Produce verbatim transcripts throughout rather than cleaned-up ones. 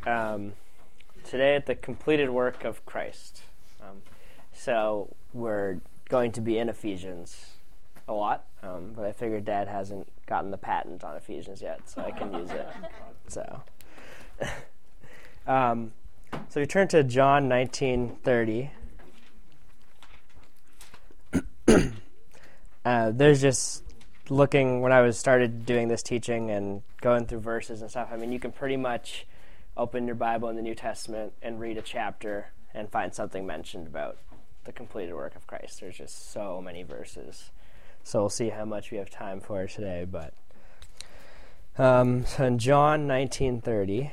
um, today at the completed work of Christ. Um, so we're going to be in Ephesians a lot, um, but I figured Dad hasn't gotten the patent on Ephesians yet, so I can use it. So, um, so we turn to John nineteen thirty. uh, there's just looking when I was started doing this teaching and going through verses and stuff. I mean, you can pretty much open your Bible in the New Testament and read a chapter and find something mentioned about the completed work of Christ. There's just so many verses. So we'll see how much we have time for today. But um, so in John nineteen thirty,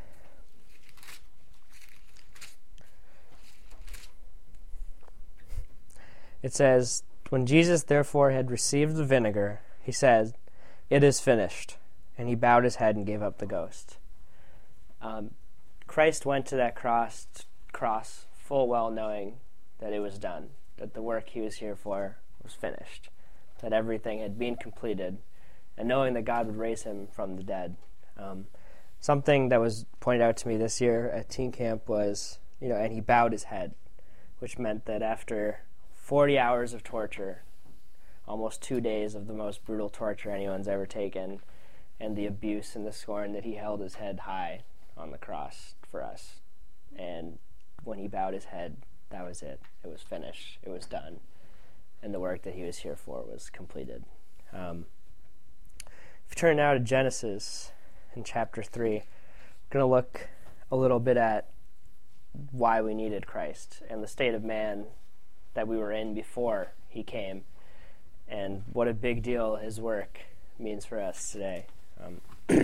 it says, "When Jesus therefore had received the vinegar, he said, 'It is finished,' and he bowed his head and gave up the ghost." Um, Christ went to that cross, cross full well knowing that it was done, that the work he was here for was finished, that everything had been completed, and knowing that God would raise him from the dead. Um, something that was pointed out to me this year at teen camp was, you know, and he bowed his head, which meant that after forty hours of torture, almost two days of the most brutal torture anyone's ever taken, and the abuse and the scorn, that he held his head high on the cross for us. And when he bowed his head, that was it. It was finished. It was done. And the work that he was here for was completed. Um, if you turn now to Genesis in chapter three, we're going to look a little bit at why we needed Christ and the state of man that we were in before he came, and what a big deal his work means for us today. Um,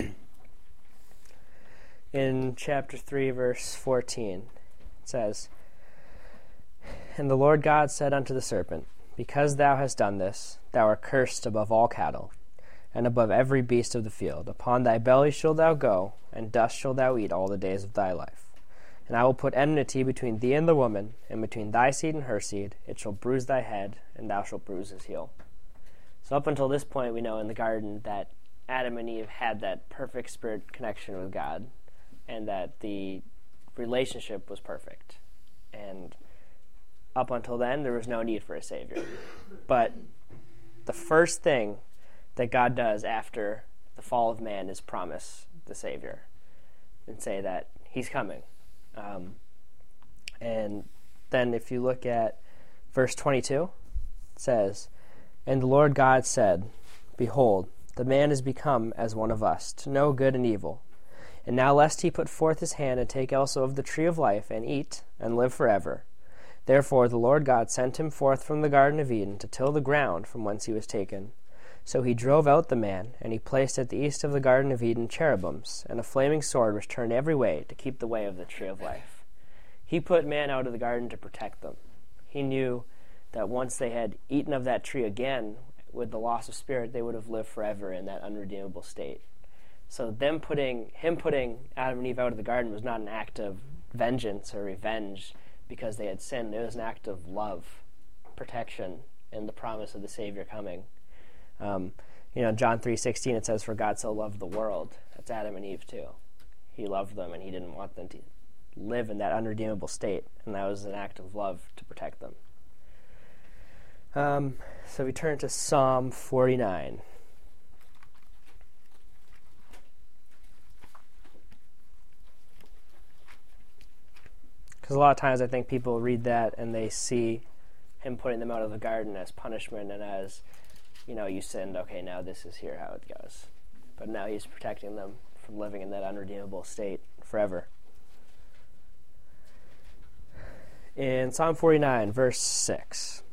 in chapter three, verse fourteen, it says, "And the Lord God said unto the serpent, Because thou hast done this, thou art cursed above all cattle, and above every beast of the field. Upon thy belly shalt thou go, and dust shalt thou eat all the days of thy life. And I will put enmity between thee and the woman, and between thy seed and her seed. It shall bruise thy head, and thou shalt bruise his heel." So up until this point, we know in the garden that Adam and Eve had that perfect spirit connection with God, and that the relationship was perfect. And up until then, there was no need for a Savior. But the first thing that God does after the fall of man is promise the Savior and say that he's coming. Um, and then if you look at verse twenty-two, it says, "And the Lord God said, Behold, the man is become as one of us, to know good and evil. And now lest he put forth his hand and take also of the tree of life, and eat, and live forever. Therefore the Lord God sent him forth from the Garden of Eden to till the ground from whence he was taken. So he drove out the man, and he placed at the east of the Garden of Eden cherubims, and a flaming sword which turned every way to keep the way of the tree of life." He put man out of the garden to protect them. He knew that once they had eaten of that tree again, with the loss of spirit, they would have lived forever in that unredeemable state. So them putting him putting Adam and Eve out of the garden was not an act of vengeance or revenge because they had sinned. It was an act of love, protection, and the promise of the Savior coming. Um, you know, John three sixteen, it says, "For God so loved the world." That's Adam and Eve too. He loved them, and he didn't want them to live in that unredeemable state, and that was an act of love to protect them. Um, so we turn to Psalm forty-nine. Because a lot of times I think people read that and they see him putting them out of the garden as punishment and as, you know, you sinned, okay, now this is here how it goes. But now he's protecting them from living in that unredeemable state forever. In Psalm forty-nine, verse six,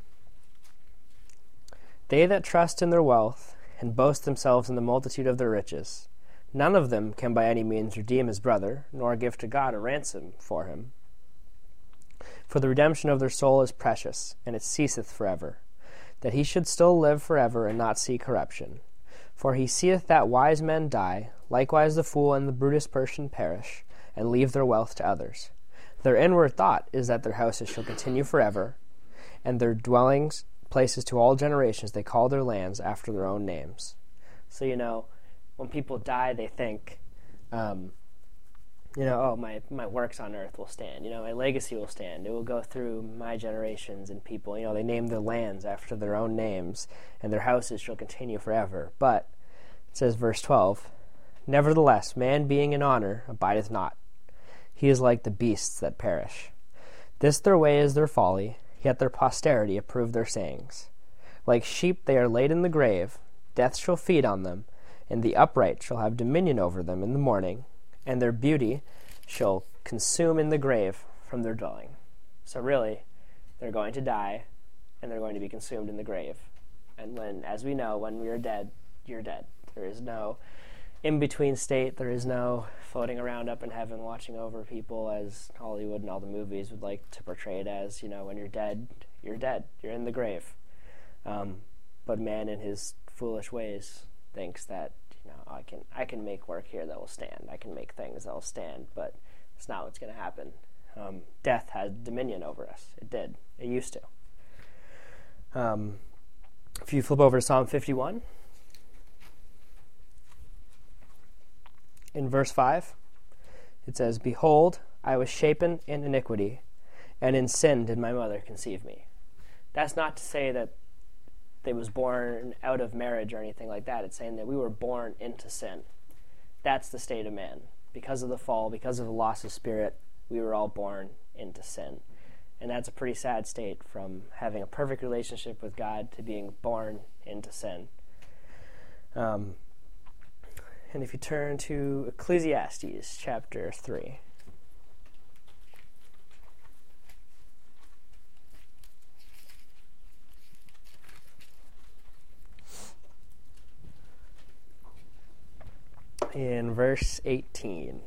"They that trust in their wealth and boast themselves in the multitude of their riches, none of them can by any means redeem his brother, nor give to God a ransom for him. For the redemption of their soul is precious, and it ceaseth forever, that he should still live forever and not see corruption. For he seeth that wise men die, likewise the fool and the brutish person perish, and leave their wealth to others. Their inward thought is that their houses shall continue forever, and their dwellings places to all generations. They call their lands after their own names." So, you know, when people die, they think, um, you know, oh, my, my works on earth will stand. You know, my legacy will stand. It will go through my generations and people. You know, they name their lands after their own names, and their houses shall continue forever. But, it says, verse twelve, nevertheless, man being in honor abideth not. He is like the beasts that perish. This their way is their folly, yet their posterity approve their sayings. Like sheep they are laid in the grave, death shall feed on them, and the upright shall have dominion over them in the morning, and their beauty shall consume in the grave from their dwelling. So really, they're going to die, and they're going to be consumed in the grave. And when, as we know, when we are dead, you're dead. There is no in-between state. There is no floating around up in heaven watching over people, as Hollywood and all the movies would like to portray it as. You know, when you're dead, you're dead. You're in the grave. Um, but man in his foolish ways thinks that, you know, I can I can make work here that will stand. I can make things that will stand, but it's not what's going to happen. Um, death had dominion over us. It did. It used to. Um, if you flip over to Psalm fifty-one, in verse five, it says, behold, I was shapen in iniquity, and in sin did my mother conceive me. That's not to say that they was born out of marriage or anything like that. It's saying that we were born into sin. That's the state of man. Because of the fall, because of the loss of spirit, we were all born into sin. And that's a pretty sad state, from having a perfect relationship with God to being born into sin. Um, and if you turn to Ecclesiastes chapter three. In verse eighteen.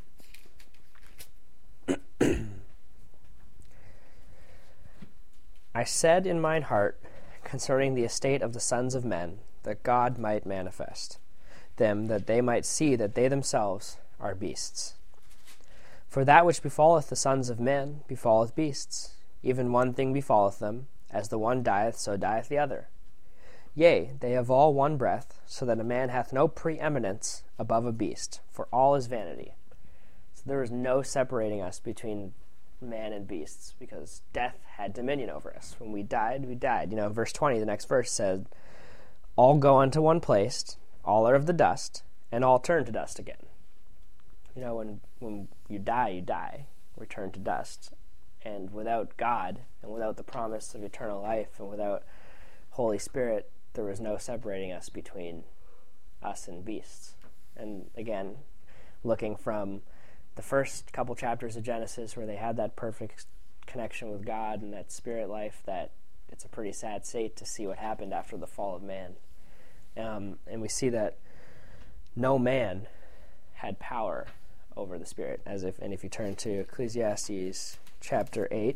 I said in mine heart concerning the estate of the sons of men, that God might manifest them, that they might see that they themselves are beasts. For that which befalleth the sons of men befalleth beasts. Even one thing befalleth them, as the one dieth, so dieth the other. Yea, they have all one breath, so that a man hath no preeminence above a beast, for all is vanity. So there is no separating us between man and beasts, because death had dominion over us. When we died, we died. You know, verse twenty, the next verse said, all go unto one place, all are of the dust, and all turn to dust again. You know, when, when you die, you die, return to dust. And without God, and without the promise of eternal life, and without Holy Spirit, there was no separating us between us and beasts. And again, looking from the first couple chapters of Genesis, where they had that perfect connection with God and that spirit life, that it's a pretty sad state to see what happened after the fall of man. Um, and we see that no man had power over the spirit, as if, and if you turn to Ecclesiastes chapter eight,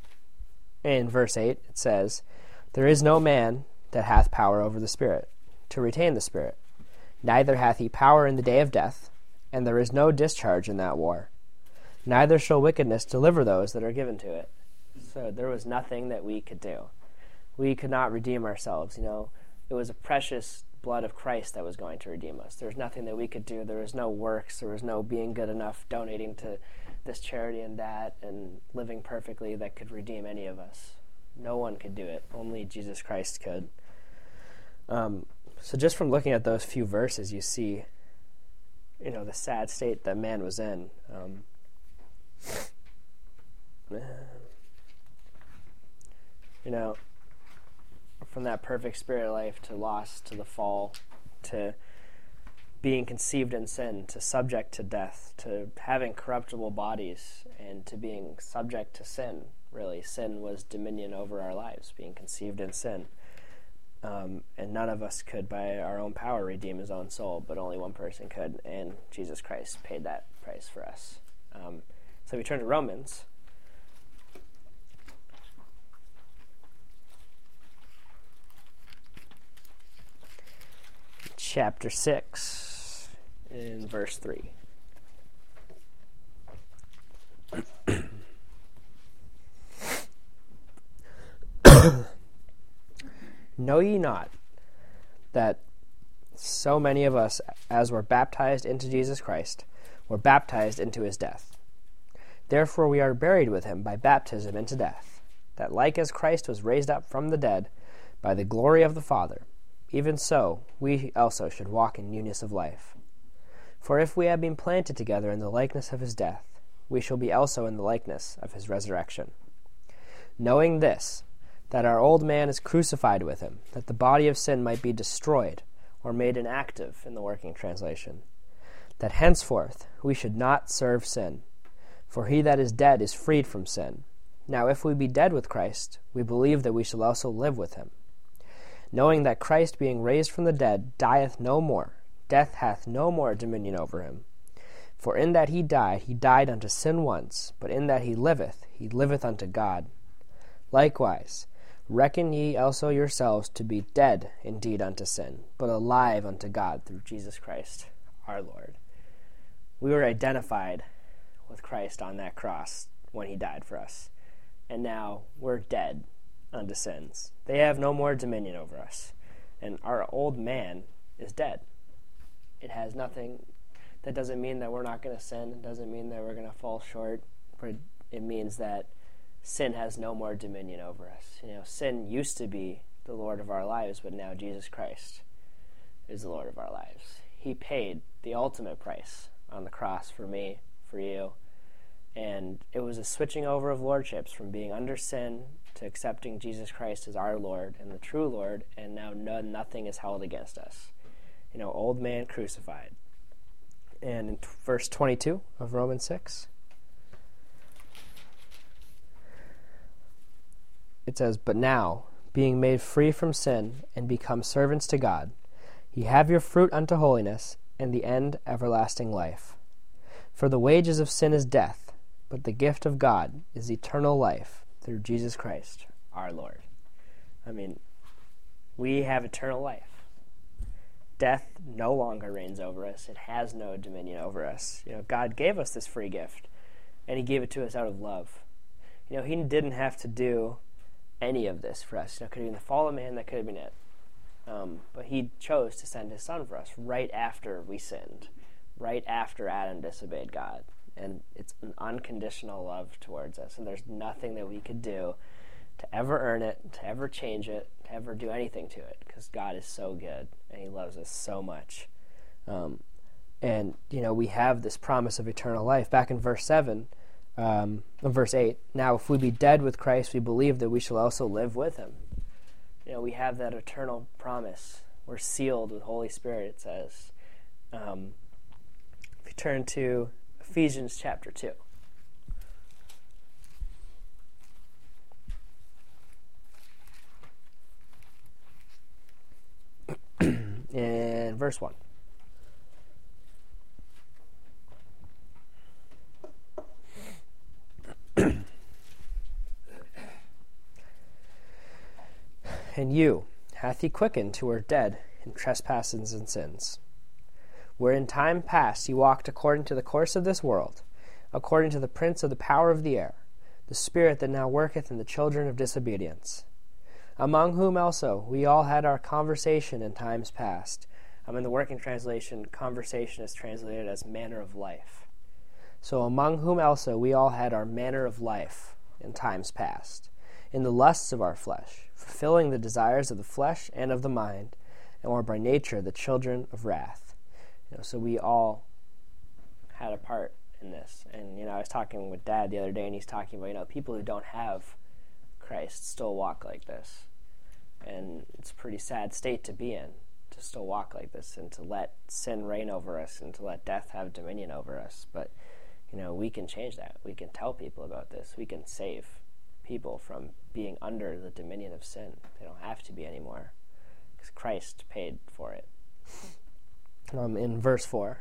in verse eight, it says, there is no man that hath power over the spirit, to retain the spirit. Neither hath he power in the day of death, and there is no discharge in that war. Neither shall wickedness deliver those that are given to it. So there was nothing that we could do. We could not redeem ourselves. You know, it was a precious blood of Christ that was going to redeem us. There was nothing that we could do. There was no works. There was no being good enough, donating to this charity and that, and living perfectly that could redeem any of us. No one could do it. Only Jesus Christ could. Um, so just from looking at those few verses, you see, you know, the sad state that man was in. Um, you know, from that perfect spirit life to loss, to the fall, to being conceived in sin, to subject to death, to having corruptible bodies, and to being subject to sin. Really, sin was dominion over our lives, being conceived in sin. Um, and none of us could, by our own power, redeem his own soul, but only one person could, and Jesus Christ paid that price for us. Um, so we turn to Romans. Chapter six, in verse three. Know ye not that so many of us, as were baptized into Jesus Christ, were baptized into his death. Therefore we are buried with him by baptism into death, that like as Christ was raised up from the dead by the glory of the Father, even so we also should walk in newness of life. For if we have been planted together in the likeness of his death, we shall be also in the likeness of his resurrection. Knowing this, that our old man is crucified with him, that the body of sin might be destroyed, or made inactive in the working translation, that henceforth we should not serve sin. For he that is dead is freed from sin. Now if we be dead with Christ, we believe that we shall also live with him. Knowing that Christ, being raised from the dead, dieth no more, death hath no more dominion over him. For in that he died, he died unto sin once, but in that he liveth, he liveth unto God. Likewise, reckon ye also yourselves to be dead indeed unto sin, but alive unto God through Jesus Christ our Lord. We were identified with Christ on that cross when he died for us, and now we're dead unto sins. They have no more dominion over us, and our old man is dead. It has nothing. That doesn't mean that we're not going to sin. It doesn't mean that we're going to fall short, but it means that sin has no more dominion over us. You know, sin used to be the Lord of our lives, but now Jesus Christ is the Lord of our lives. He paid the ultimate price on the cross for me, for you, and it was a switching over of lordships from being under sin to accepting Jesus Christ as our Lord and the true Lord, and now no, nothing is held against us. You know, old man crucified. And in verse twenty-two of Romans six, it says, But now, being made free from sin, and become servants to God, ye have your fruit unto holiness, and the end everlasting life. For the wages of sin is death, but the gift of God is eternal life through Jesus Christ our Lord. I mean, we have eternal life. Death no longer reigns over us. It has no dominion over us. You know, God gave us this free gift, and he gave it to us out of love. You know, he didn't have to do any of this for us. You know, it could have been the fall of man, that could have been it. Um, but he chose to send his son for us right after we sinned, right after Adam disobeyed God. And it's an unconditional love towards us, and there's nothing that we could do to ever earn it, to ever change it, to ever do anything to it, because God is so good, and he loves us so much. Um, and, you know, we have this promise of eternal life. Back in verse seven, um, verse eight, Now if we be dead with Christ, we believe that we shall also live with him. You know, we have that eternal promise. We're sealed with Holy Spirit, it says. Um, if you turn to Ephesians chapter two. In verse one. And you hath he quickened who were dead in trespasses and sins, where in time past ye walked according to the course of this world, according to the prince of the power of the air, the spirit that now worketh in the children of disobedience, among whom also we all had our conversation in times past. Um, in the working translation, conversation is translated as manner of life. So among whom also we all had our manner of life in times past, in the lusts of our flesh, fulfilling the desires of the flesh and of the mind, and were by nature the children of wrath. You know, so we all had a part in this. And, you know, I was talking with Dad the other day, and he's talking about, you know, people who don't have Christ still walk like this. And it's a pretty sad state to be in, to still walk like this, and to let sin reign over us, and to let death have dominion over us. But, you know, we can change that. We can tell people about this. We can save people from being under the dominion of sin. They don't have to be anymore, because Christ paid for it. Um, in verse four,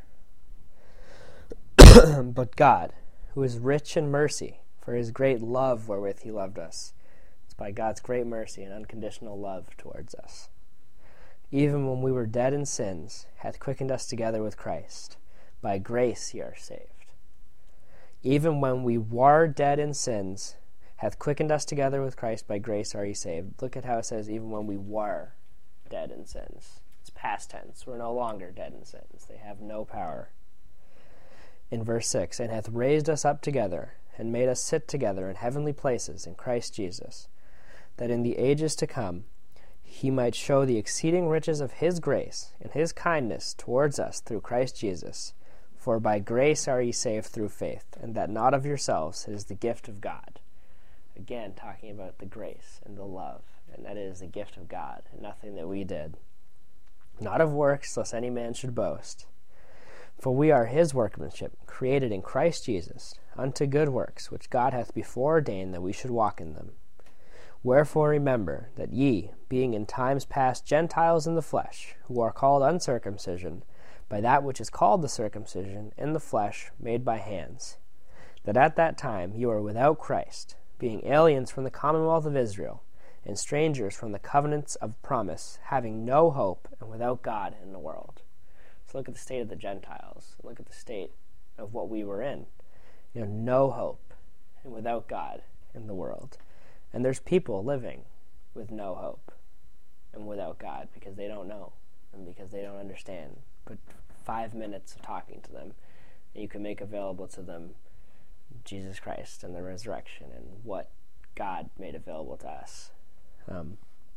But God, who is rich in mercy, for his great love wherewith he loved us, it's by God's great mercy and unconditional love towards us, even when we were dead in sins, hath quickened us together with Christ. By grace ye are saved. Even when we were dead in sins, hath quickened us together with Christ. By grace are ye saved. Look at how it says, even when we were dead in sins. It's past tense. We're no longer dead in sins. They have no power. in verse six, and hath raised us up together, and made us sit together in heavenly places in Christ Jesus, that in the ages to come he might show the exceeding riches of his grace and his kindness towards us through Christ Jesus. For by grace are ye saved through faith, and that not of yourselves, it is the gift of God. Again, talking about the grace and the love, and that it is the gift of God, and nothing that we did. Not of works, lest any man should boast. For we are his workmanship, created in Christ Jesus, unto good works, which God hath before ordained that we should walk in them. Wherefore remember that ye, being in times past Gentiles in the flesh, who are called uncircumcision, by that which is called the circumcision in the flesh made by hands, that at that time you were without Christ, being aliens from the commonwealth of Israel, and strangers from the covenants of promise, having no hope, and without God in the world. So look at the state of the Gentiles. Look at the state of what we were in. You know, no hope, and without God in the world. And there's people living with no hope and without God because they don't know and because they don't understand. Put five minutes of talking to them, and you can make available to them Jesus Christ and the resurrection and what God made available to us. Um,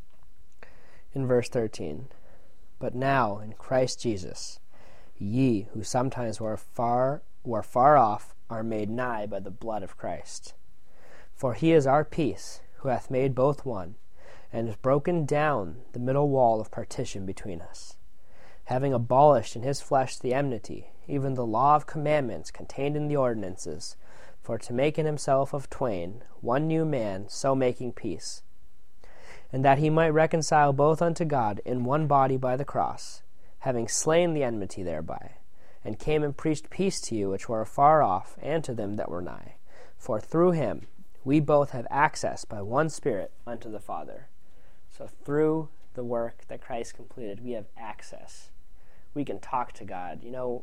in verse thirteen, but now in Christ Jesus, ye who sometimes were far were far off are made nigh by the blood of Christ. For he is our peace, who hath made both one, and has broken down the middle wall of partition between us, having abolished in his flesh the enmity, even the law of commandments contained in the ordinances, for to make in himself of twain one new man, so making peace, and that he might reconcile both unto God in one body by the cross, having slain the enmity thereby, and came and preached peace to you which were afar off, and to them that were nigh. For through him we both have access by one Spirit unto the Father. So through the work that Christ completed, we have access. We can talk to God. You know,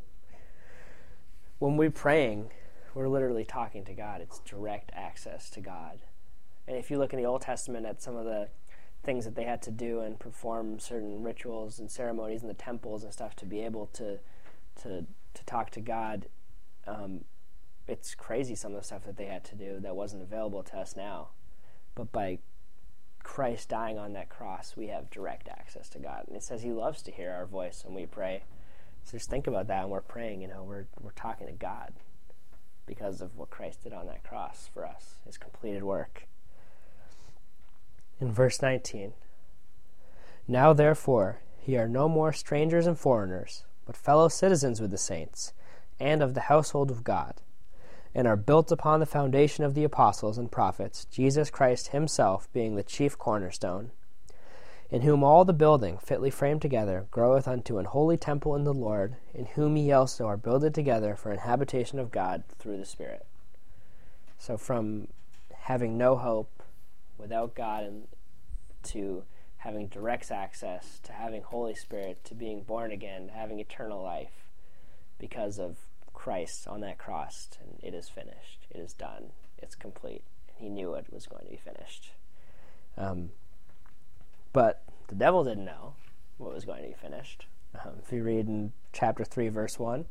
when we're praying, we're literally talking to God. It's direct access to God. And if you look in the Old Testament at some of the things that they had to do and perform certain rituals and ceremonies in the temples and stuff to be able to to to talk to God, um, it's crazy some of the stuff that they had to do that wasn't available to us now. But by Christ dying on that cross, we have direct access to God. And it says he loves to hear our voice when we pray. So just think about that when we're praying. You know, we're we're talking to God because of what Christ did on that cross for us, his completed work. In verse nineteen, now therefore ye are no more strangers and foreigners, but fellow citizens with the saints, and of the household of God, and are built upon the foundation of the apostles and prophets, Jesus Christ himself being the chief cornerstone, in whom all the building, fitly framed together, groweth unto an holy temple in the Lord, in whom ye also are builded together for an habitation of God through the Spirit. So from having no hope, without God, and to having direct access, to having Holy Spirit, to being born again, to having eternal life because of Christ on that cross, and it is finished. It is done. It's complete. And he knew it was going to be finished. Um, but the devil didn't know what was going to be finished. Um, if you read in chapter three, verse one,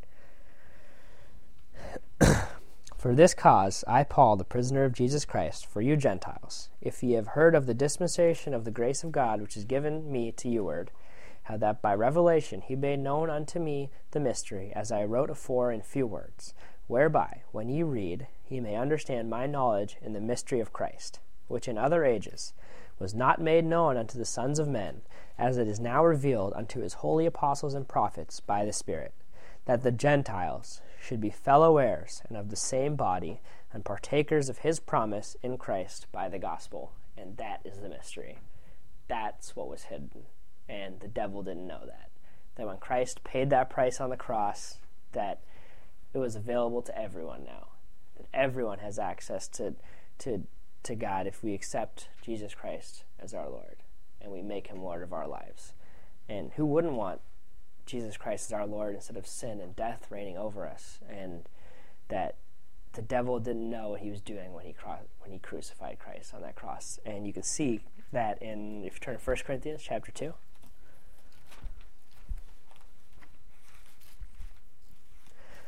for this cause I, Paul, the prisoner of Jesus Christ, for you Gentiles, if ye have heard of the dispensation of the grace of God which is given me to youward, how that by revelation he made known unto me the mystery, as I wrote afore in few words, whereby, when ye read, ye may understand my knowledge in the mystery of Christ, which in other ages was not made known unto the sons of men, as it is now revealed unto his holy apostles and prophets by the Spirit, that the Gentiles should be fellow heirs and of the same body, and partakers of his promise in Christ by the gospel. And that is the mystery. That's what was hidden. And the devil didn't know that. That when Christ paid that price on the cross, that it was available to everyone now. That everyone has access to to to God if we accept Jesus Christ as our Lord and we make him Lord of our lives. And who wouldn't want Jesus Christ as our Lord instead of sin and death reigning over us? And that the devil didn't know what he was doing when he cru- when he crucified Christ on that cross. And you can see that in, if you turn to First Corinthians chapter two.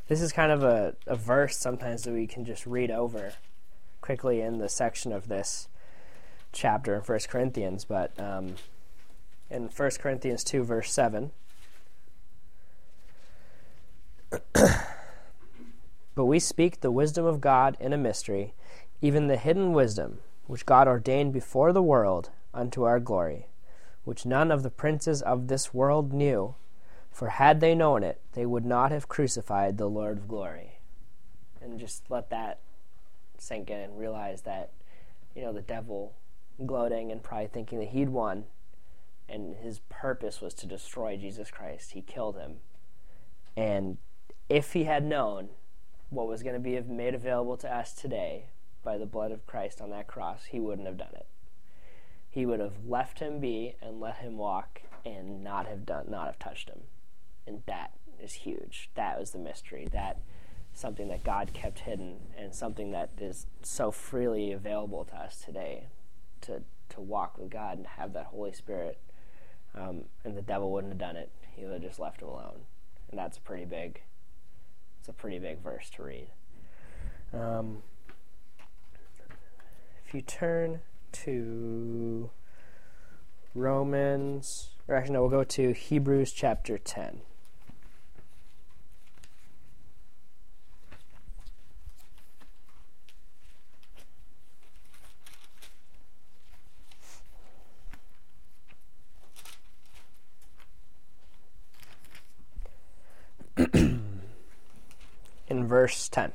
This is kind of a, a verse sometimes that we can just read over quickly in the section of this chapter in First Corinthians, but um, in First Corinthians two, verse seven, but we speak the wisdom of God in a mystery, even the hidden wisdom, which God ordained before the world unto our glory, which none of the princes of this world knew, for had they known it, they would not have crucified the Lord of glory. And just let that sink in and realize that, you know, the devil gloating and probably thinking that he'd won, and his purpose was to destroy Jesus Christ. He killed him. And if he had known what was going to be made available to us today by the blood of Christ on that cross, he wouldn't have done it. He would have left him be and let him walk and not have done, not have touched him. And that is huge. That was the mystery. That something that God kept hidden, and something that is so freely available to us today, to to walk with God and have that Holy Spirit. Um, and the devil wouldn't have done it. He would have just left him alone. And that's pretty big. It's a pretty big verse to read. Um, if you turn to Romans, or actually no, we'll go to Hebrews chapter ten. In verse ten.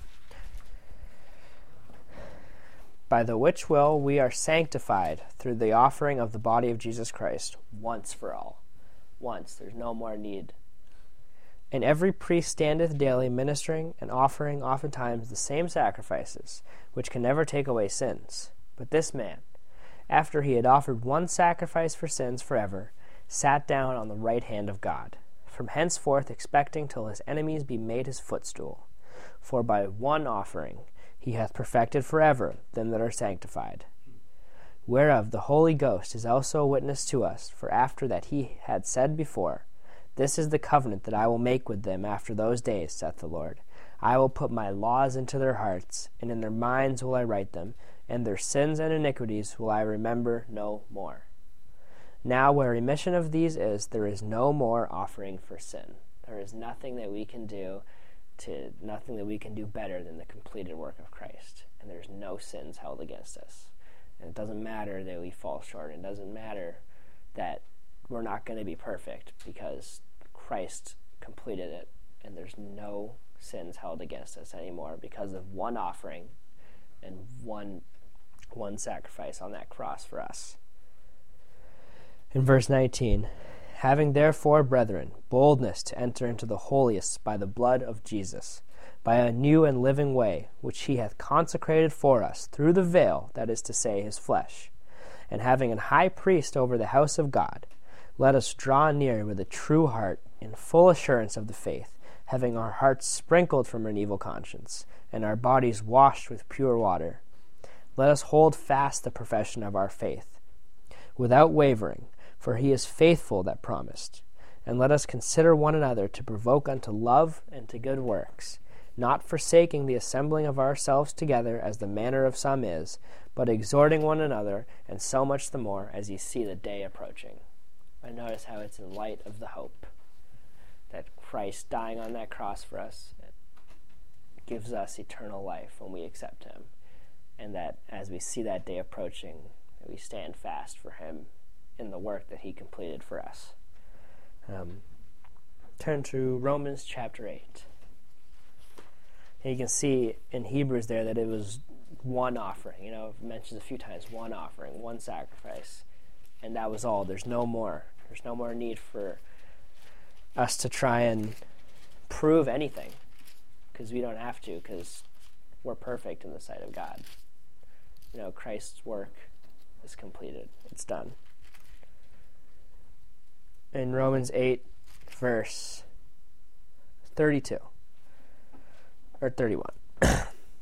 By the which will we are sanctified through the offering of the body of Jesus Christ once for all. Once. There's no more need. And every priest standeth daily ministering and offering oftentimes the same sacrifices, which can never take away sins. But this man, after he had offered one sacrifice for sins forever, sat down on the right hand of God, from henceforth expecting till his enemies be made his footstool. For by one offering he hath perfected forever them that are sanctified. Whereof the Holy Ghost is also a witness to us, for after that he had said before, This is the covenant that I will make with them after those days, saith the Lord. I will put my laws into their hearts, and in their minds will I write them, and their sins and iniquities will I remember no more. Now where remission of these is, there is no more offering for sin. There is nothing that we can do to nothing that we can do better than the completed work of Christ. And there's no sins held against us. And it doesn't matter that we fall short. It doesn't matter that we're not going to be perfect, because Christ completed it, and there's no sins held against us anymore because of one offering and one one sacrifice on that cross for us. In verse nineteen, having therefore, brethren, boldness to enter into the holiest by the blood of Jesus, by a new and living way, which he hath consecrated for us through the veil, that is to say, his flesh, and having an high priest over the house of God, let us draw near with a true heart, in full assurance of the faith, having our hearts sprinkled from an evil conscience, and our bodies washed with pure water. Let us hold fast the profession of our faith, without wavering, for he is faithful that promised. And let us consider one another to provoke unto love and to good works, not forsaking the assembling of ourselves together, as the manner of some is, but exhorting one another, and so much the more as ye see the day approaching. I notice how it's in light of the hope that Christ dying on that cross for us gives us eternal life when we accept him, and that as we see that day approaching, that we stand fast for him in the work that he completed for us. Um, turn to Romans chapter eight. And you can see in Hebrews there that it was one offering. You know, it mentions a few times one offering, one sacrifice, and that was all. There's no more. There's no more need for us to try and prove anything, because we don't have to, because we're perfect in the sight of God. You know, Christ's work is completed. It's done. In Romans eight, verse thirty-two, or thirty-one.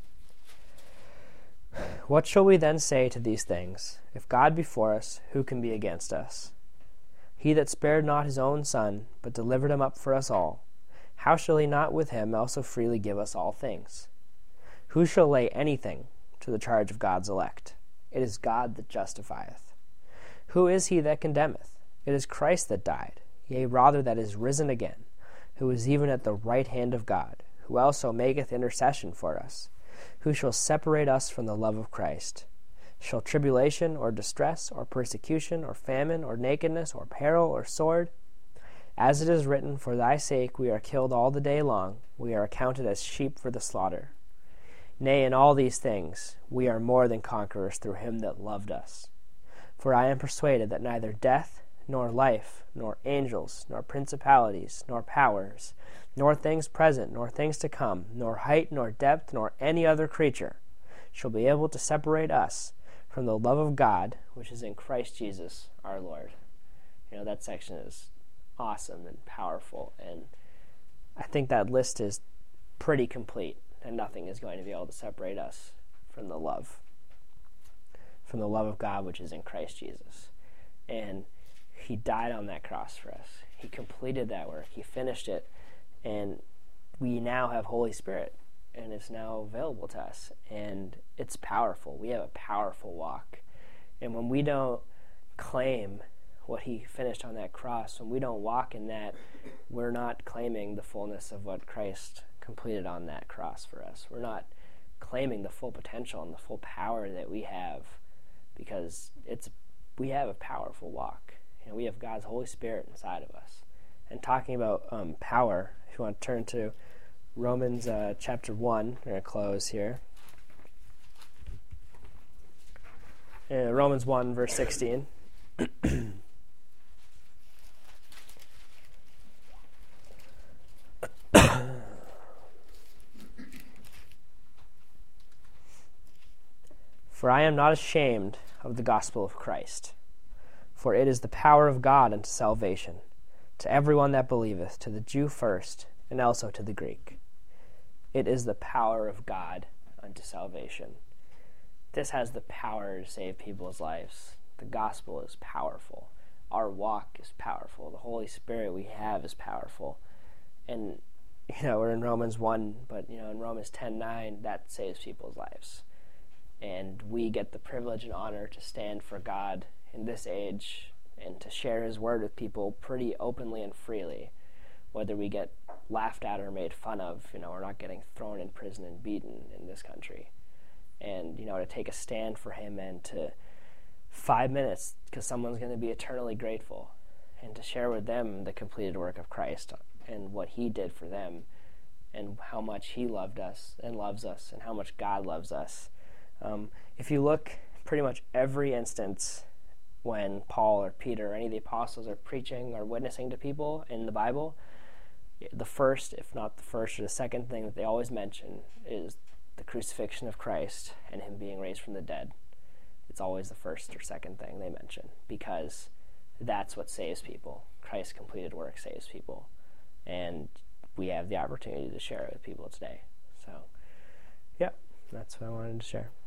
What shall we then say to these things? If God be for us, who can be against us? He that spared not his own Son, but delivered him up for us all, how shall he not with him also freely give us all things? Who shall lay anything to the charge of God's elect? It is God that justifieth. Who is he that condemneth? It is Christ that died, yea, rather that is risen again, who is even at the right hand of God, who also maketh intercession for us. Who shall separate us from the love of Christ? Shall tribulation, or distress, or persecution, or famine, or nakedness, or peril, or sword? As it is written, for thy sake we are killed all the day long, we are accounted as sheep for the slaughter. Nay, in all these things we are more than conquerors through him that loved us. For I am persuaded that neither death, nor life, nor angels, nor principalities, nor powers, nor things present, nor things to come, nor height, nor depth, nor any other creature shall be able to separate us from the love of God, which is in Christ Jesus our Lord. You know, that section is awesome and powerful, and I think that list is pretty complete, and nothing is going to be able to separate us from the love, from the love of God, which is in Christ Jesus. And he died on that cross for us. He completed that work. He finished it, and we now have Holy Spirit, and it's now available to us, and it's powerful. We have a powerful walk, and when we don't claim what he finished on that cross, when we don't walk in that, we're not claiming the fullness of what Christ completed on that cross for us. We're not claiming the full potential and the full power that we have, because it's we have a powerful walk. You know, we have God's Holy Spirit inside of us. And talking about um, power, if you want to turn to Romans uh, chapter one, we're going to close here. Uh, Romans one, verse sixteen. For I am not ashamed of the gospel of Christ, for it is the power of God unto salvation, to everyone that believeth, to the Jew first, and also to the Greek. It is the power of God unto salvation. This has the power to save people's lives. The gospel is powerful. Our walk is powerful. The Holy Spirit we have is powerful. And, you know, we're in Romans one, but, you know, in Romans ten nine, that saves people's lives. And we get the privilege and honor to stand for God in this age and to share his word with people pretty openly and freely. Whether we get laughed at or made fun of, you know, we're not getting thrown in prison and beaten in this country. And, you know, to take a stand for him and to five minutes, because someone's going to be eternally grateful, and to share with them the completed work of Christ and what he did for them and how much he loved us and loves us and how much God loves us. Um, if you look pretty much every instance when Paul or Peter or any of the apostles are preaching or witnessing to people in the Bible, the first, if not the first or the second thing that they always mention is the crucifixion of Christ and him being raised from the dead. It's always the first or second thing they mention, because that's what saves people. Christ's completed work saves people. And we have the opportunity to share it with people today. So, yeah, that's what I wanted to share.